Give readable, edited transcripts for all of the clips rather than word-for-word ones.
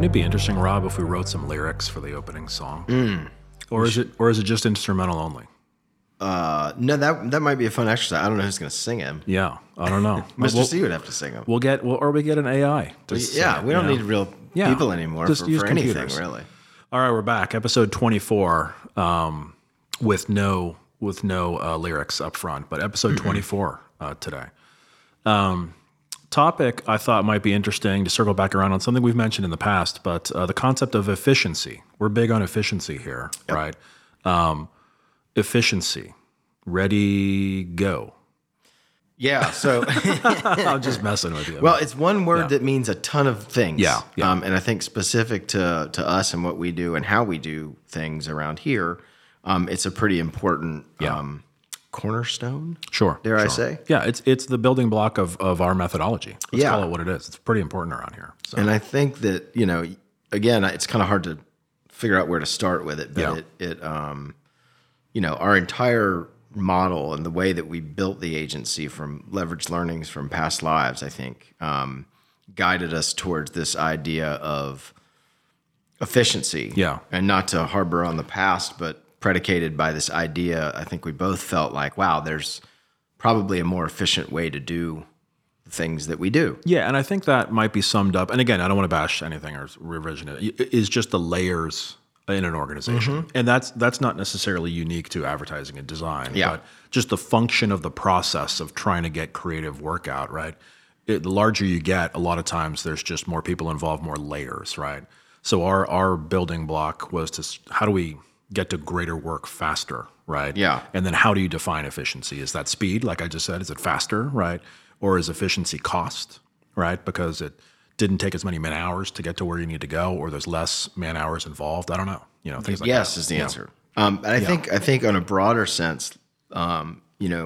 might be interesting, Rob, if we wrote some lyrics for the opening song. Or is it just instrumental only? No, that might be a fun exercise. I don't know who's going to sing him. Yeah, I don't know. Mr. C would have to sing him. We get an AI. We don't need real people anymore Just use for anything, computers. really. All right, we're back. Episode 24, with no lyrics up front, but episode 24 today. Topic I thought might be interesting to circle back around on something we've mentioned in the past, but the concept of efficiency. We're big on efficiency here, right? Efficiency. Ready, go. Yeah, so I'm just messing with you. well, it's one word that means a ton of things. Yeah. And I think specific to us and what we do and how we do things around here, it's a pretty important cornerstone. Sure. Dare I say? Yeah, it's the building block of our methodology. Let's Yeah. call it what it is. It's pretty important around here. So. And I think that, again, it's kind of hard to figure out where to start with it, but our entire model and the way that we built the agency from leveraged learnings from past lives, I think, guided us towards this idea of efficiency. Yeah. And not to harbor on the past, but predicated by this idea, I think we both felt like, wow, there's probably a more efficient way to do the things that we do. Yeah, and I think that might be summed up. And again, I don't want to bash anything or revision it. Is just the layers in an organization, and that's not necessarily unique to advertising and design. Yeah. But just the function of the process of trying to get creative work out. Right. The larger you get, a lot of times there's just more people involved, more layers. Right. So our building block was to how do we get to greater work faster, right? Yeah. And then how do you define efficiency? Is that speed, like I just said? Is it faster, right? Or is efficiency cost, right? Because it didn't take as many man hours to get to where you need to go, or there's less man hours involved. I don't know. Things like yes that. is the answer. And I think on a broader sense, when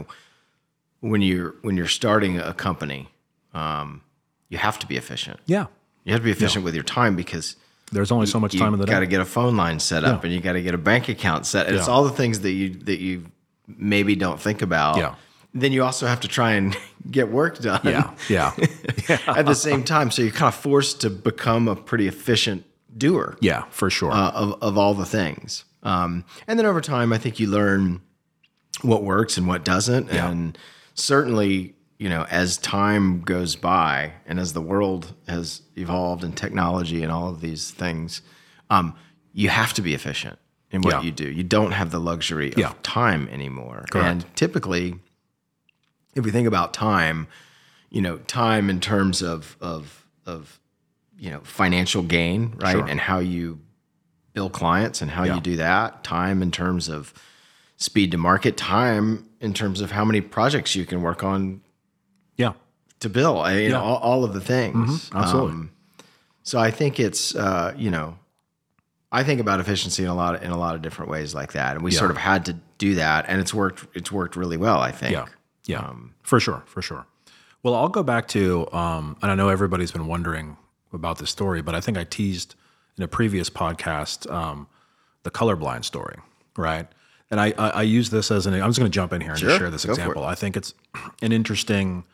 you're starting a company, you have to be efficient. Yeah. You have to be efficient with your time because there's only so much time in the You day. got to get a phone line set up, and you got to get a bank account set. And it's all the things that you maybe don't think about. Yeah. Then you also have to try and get work done. Yeah. At the same time, so you're kind of forced to become a pretty efficient doer. Yeah, for sure. Of all the things. And then over time, I think you learn what works and what doesn't. Yeah. And certainly, as time goes by and as the world has evolved and technology and all of these things, you have to be efficient in what you do. You don't have the luxury of time anymore. Correct. And typically, if we think about time, time in terms of financial gain, right? Sure. And how you bill clients and how you do that. Time in terms of speed to market. Time in terms of how many projects you can work on to bill. All of the things. Mm-hmm. Absolutely. So I think it's, I think about efficiency in a lot of different ways like that. And we sort of had to do that, and it's worked really well, I think. Yeah. For sure. Well, I'll go back to, and I know everybody's been wondering about this story, but I think I teased in a previous podcast the colorblind story, right? And I use this as I'm just going to jump in here and just share this example. I think it's an interesting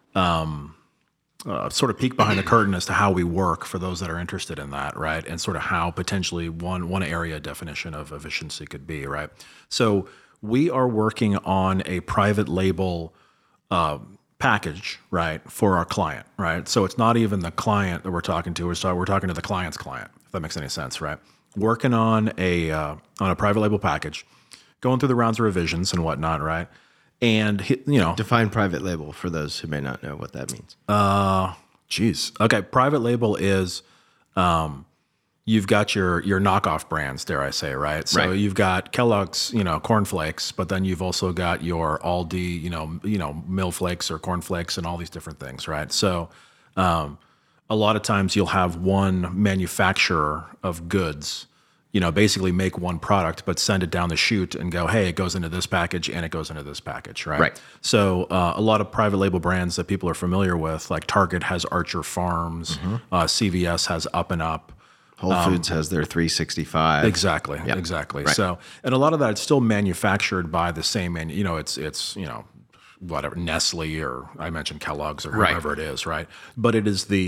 sort of peek behind the curtain as to how we work for those that are interested in that, right? And sort of how potentially one area definition of efficiency could be, right? So we are working on a private label package, right, for our client, right? So it's not even the client that we're talking to. We're talking to the client's client, if that makes any sense, right? Working on a private label package, going through the rounds of revisions and whatnot, right? And define private label for those who may not know what that means. Okay, private label is you've got your knockoff brands, dare I say, right? So you've got Kellogg's, cornflakes, but then you've also got your Aldi, Mill Flakes or cornflakes and all these different things, right? So a lot of times you'll have one manufacturer of goods, basically make one product, but send it down the chute and go, hey, it goes into this package and it goes into this package, right? Right. So a lot of private label brands that people are familiar with, like Target has Archer Farms, CVS has Up and Up. Whole Foods has their 365. Exactly. Right. So, and a lot of that, it's still manufactured by the same, it's whatever, Nestle, or I mentioned Kellogg's or whoever it is, right? But it is the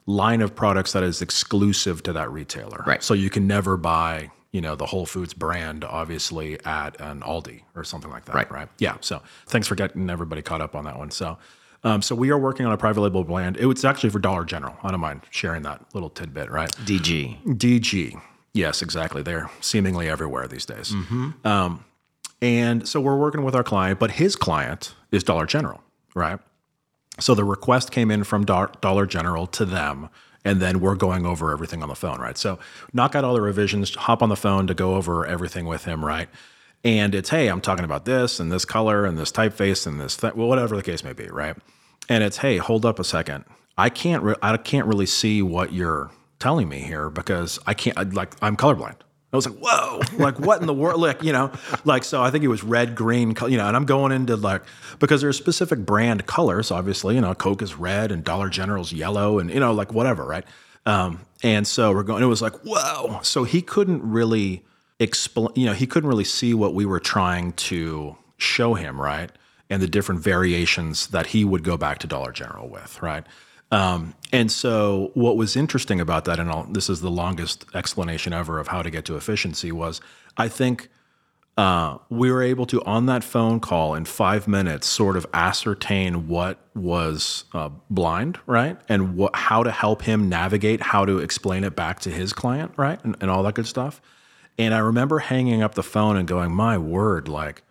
line of products that is exclusive to that retailer. Right. So you can never buy, the Whole Foods brand, obviously, at an Aldi or something like that. Right. Yeah. So thanks for getting everybody caught up on that one. So, so we are working on a private label brand. It's actually for Dollar General. I don't mind sharing that little tidbit, right? DG. Yes, exactly. They're seemingly everywhere these days. And so we're working with our client, but his client is Dollar General, right? So the request came in from Dollar General to them, and then we're going over everything on the phone, right? So knock out all the revisions, hop on the phone to go over everything with him, right? And it's, hey, I'm talking about this and this color and this typeface and this, well, whatever the case may be, right? And it's, hey, hold up a second. I can't really see what you're telling me here because I'm colorblind. I was like, whoa, like what in the world? So I think it was red, green, and I'm going into because there's specific brand colors, obviously, Coke is red and Dollar General's yellow and, whatever, right? And so it was like, whoa. So he couldn't really explain, he couldn't really see what we were trying to show him, right? And the different variations that he would go back to Dollar General with, right? And so what was interesting about that, and this is the longest explanation ever of how to get to efficiency, was I think we were able to, on that phone call in 5 minutes, sort of ascertain what was blind, right? And how to help him navigate, how to explain it back to his client, right? And all that good stuff. And I remember hanging up the phone and going, my word,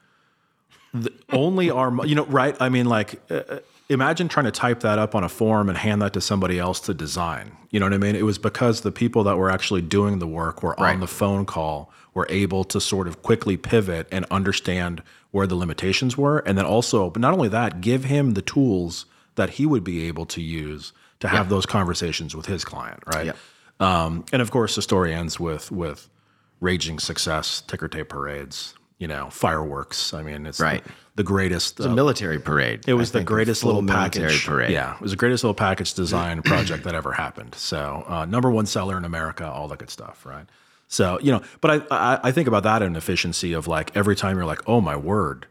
only our, right? I mean, imagine trying to type that up on a form and hand that to somebody else to design. You know what I mean? It was because the people that were actually doing the work were on the phone call, were able to sort of quickly pivot and understand where the limitations were. And then also, but not only that, give him the tools that he would be able to use to have those conversations with his client, right? Yep. And of course, the story ends with raging success, ticker tape parades, fireworks. I mean, it's the greatest. It's a military parade. It was the greatest little package parade. Yeah, it was the greatest little package design project that ever happened. So #1 seller in America, all that good stuff, right? So but I think about that in efficiency of every time you're like, oh my word,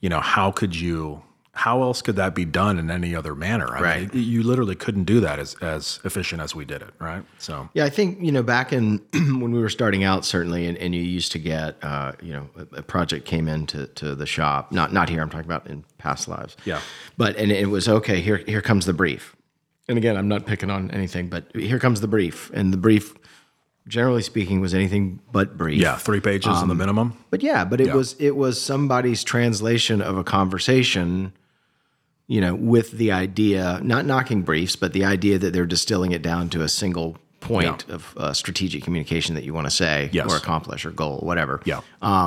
how else could that be done in any other manner? I mean, you literally couldn't do that as efficient as we did it, right? So yeah, I think back in when we were starting out, certainly, and you used to get a project came into the shop, not here. I'm talking about in past lives. Yeah, and it was okay. Here comes the brief, and again, I'm not picking on anything, but here comes the brief, and the brief, generally speaking, was anything but brief. Yeah, 3 pages in the minimum. But it was somebody's translation of a conversation. With the idea, not knocking briefs, but the idea that they're distilling it down to a single point of strategic communication that you want to say or accomplish or goal, whatever. Yeah.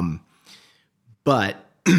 But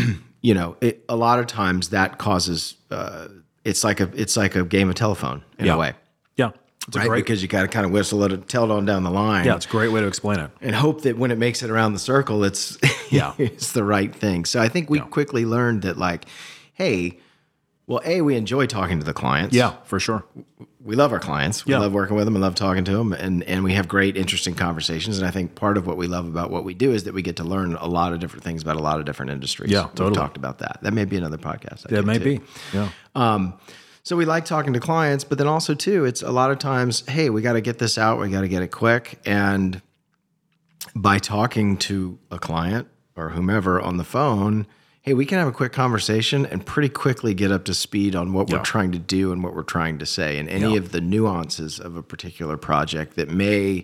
a lot of times that causes it's like a game of telephone in a way. Yeah. It's because you got to kind of whistle it, tell it on down the line. Yeah, it's a great way to explain it. And hope that when it makes it around the circle, it's it's the right thing. So I think we quickly learned that hey. Well, we enjoy talking to the clients. Yeah, for sure. We love our clients. We love working with them and love talking to them. And we have great, interesting conversations. And I think part of what we love about what we do is that we get to learn a lot of different things about a lot of different industries. Yeah, totally. We've talked about that. That may be another podcast. That may be. Yeah. So we like talking to clients, but then also, too, it's a lot of times, hey, we got to get this out. We got to get it quick. And by talking to a client or whomever on the phone, hey, we can have a quick conversation and pretty quickly get up to speed on what we're trying to do and what we're trying to say and any of the nuances of a particular project that may,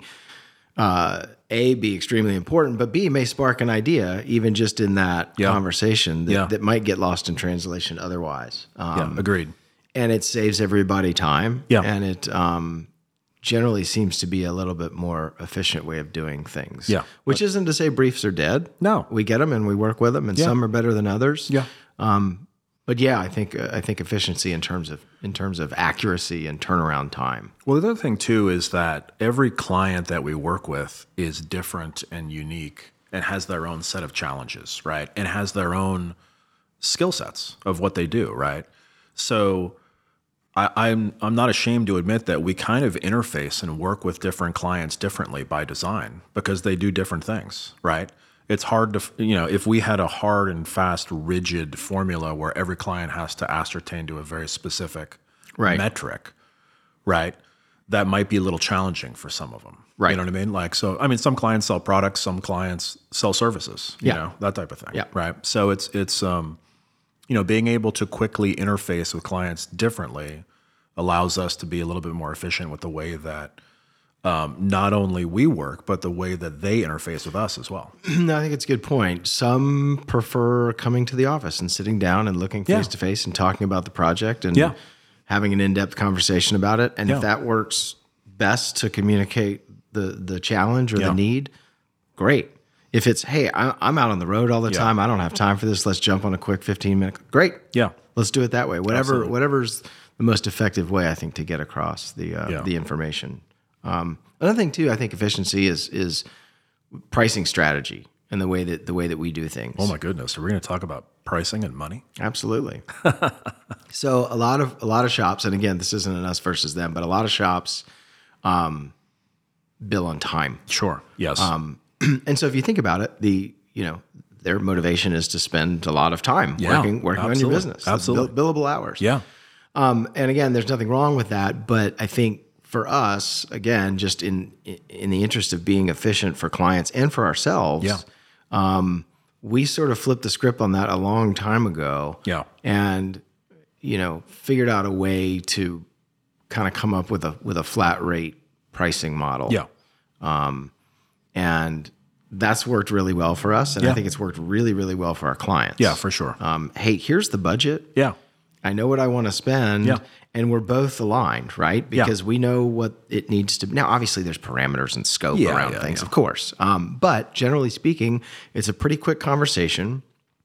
A, be extremely important, but B, may spark an idea even just in that conversation that might get lost in translation otherwise. Agreed. And it saves everybody time. Yeah. And it generally seems to be a little bit more efficient way of doing things. Yeah. Which isn't to say briefs are dead. No. We get them and we work with them, and some are better than others. Yeah. But yeah, I think efficiency in terms of accuracy and turnaround time. Well, the other thing too is that every client that we work with is different and unique and has their own set of challenges, right? And has their own skill sets of what they do, right? So I'm not ashamed to admit that we kind of interface and work with different clients differently by design because they do different things, right? It's hard to, if we had a hard and fast, rigid formula where every client has to ascertain to a very specific metric, right? that might be a little challenging for some of them. Right. You know what I mean? Like, so, I mean, some clients sell products, some clients sell services, you know, that type of thing. Yeah. Right. So it's, you know, being able to quickly interface with clients differently allows us to be a little bit more efficient with the way that not only we work, but the way that they interface with us as well. No, I think it's a good point. Some prefer coming to the office and sitting down and looking face to face and talking about the project and having an in-depth conversation about it. And if that works best to communicate the challenge or the need, great. If it's, hey, I'm out on the road all the time, I don't have time for this, let's jump on a quick 15-minute, great. Yeah. Let's do it that way. Whatever's the most effective way, I think, to get across the information. Another thing too, I think efficiency is pricing strategy and the way that we do things. Oh my goodness, are we going to talk about pricing and money? Absolutely. So a lot of shops, and again, this isn't an us versus them, but a lot of shops bill on time. Sure. Yes. And so if you think about it, their motivation is to spend a lot of time working on your business. Absolutely. Billable hours. Yeah. And again, there's nothing wrong with that, but I think for us, again, just in the interest of being efficient for clients and for ourselves, we sort of flipped the script on that a long time ago. Yeah. And, figured out a way to kind of come up with a flat rate pricing model. Yeah. And that's worked really well for us. And I think it's worked really, really well for our clients. Yeah, for sure. Hey, here's the budget. Yeah. I know what I want to spend. Yeah. And we're both aligned, right? Because we know what it needs to be. Now, obviously, there's parameters and scope around things, of course. But generally speaking, it's a pretty quick conversation.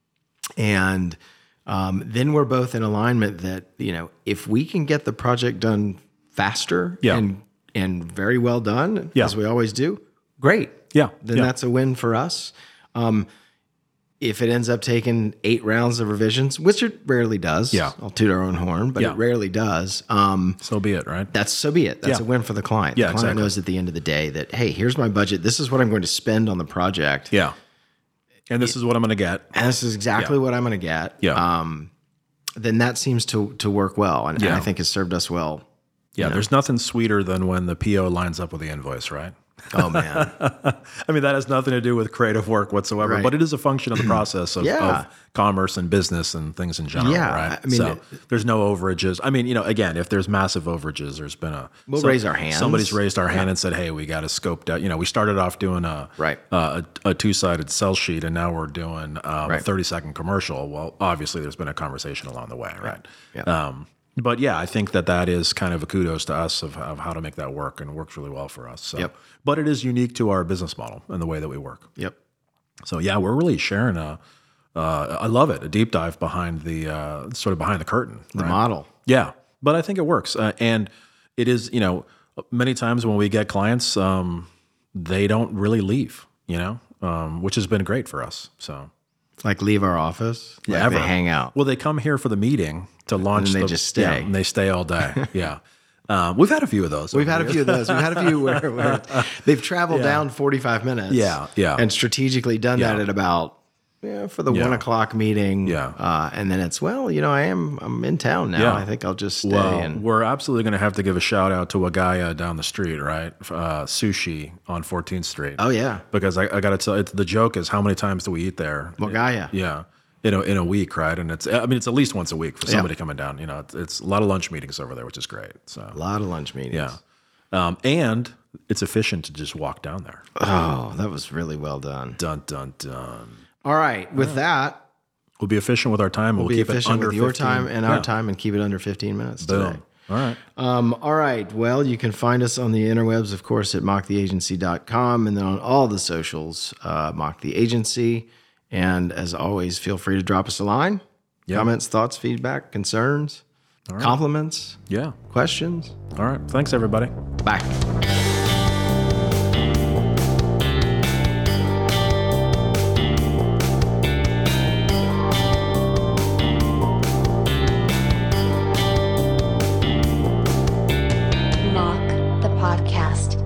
And then we're both in alignment that, if we can get the project done faster and very well done, as we always do, great. Yeah. Then that's a win for us. If it ends up taking 8 rounds of revisions, which it rarely does, I'll toot our own horn, but it rarely does. So be it, right? So be it. That's a win for the client. The client knows at the end of the day that, hey, here's my budget. This is what I'm going to spend on the project. Yeah. And this is what I'm going to get. And this is exactly what I'm going to get. Yeah. Then that seems to work well. And I think has served us well. Yeah. There's nothing sweeter than when the PO lines up with the invoice, right? Oh, man. I mean, that has nothing to do with creative work whatsoever, but it is a function of the process of commerce and business and things in general, right? I mean, so there's no overages. I mean, again, if there's massive overages, there's been we'll raise our hands. Somebody's raised our hand and said, hey, we got to scope out. We started off doing a 2-sided sell sheet, and now we're doing a 30-second commercial. Well, obviously, there's been a conversation along the way, right? Yeah. But yeah, I think that is kind of a kudos to us of how to make that work, and it works really well for us. So. But it is unique to our business model and the way that we work. Yep. So yeah, we're really sharing I love it, a deep dive behind the sort of behind the curtain. The model. Yeah, but I think it works. And it is, many times when we get clients, they don't really leave, which has been great for us. So. Like leave our office? Like they hang out? Well, they come here for the meeting to launch. And they just stay. Yeah, and they stay all day. Yeah. We've had a few of those. We've had a few where they've traveled down 45 minutes. Yeah. And strategically done that at about, for the 1 o'clock meeting. Yeah. And then it's, I'm in town now. Yeah. I think I'll just stay. Well, we're absolutely going to have to give a shout out to Wagaya down the street, right? Sushi on 14th Street. Oh, yeah. Because I got to tell the joke is how many times do we eat there? Wagaya. Yeah. In a week, right? And it's at least once a week for somebody coming down. It's a lot of lunch meetings over there, which is great. So a lot of lunch meetings. Yeah. And it's efficient to just walk down there. Oh, that was really well done. Dun, dun, dun. All right. With that, we'll be efficient with our time. We'll be keep efficient it under with your 15. time and our time and keep it under 15 minutes today. All right. All right. Well, you can find us on the interwebs, of course, at mocktheagency.com, and then on all the socials, Mock the Agency. And as always, feel free to drop us a line. Comments, thoughts, feedback, concerns, compliments, questions. All right. Thanks, everybody. Bye. Mock the Podcast.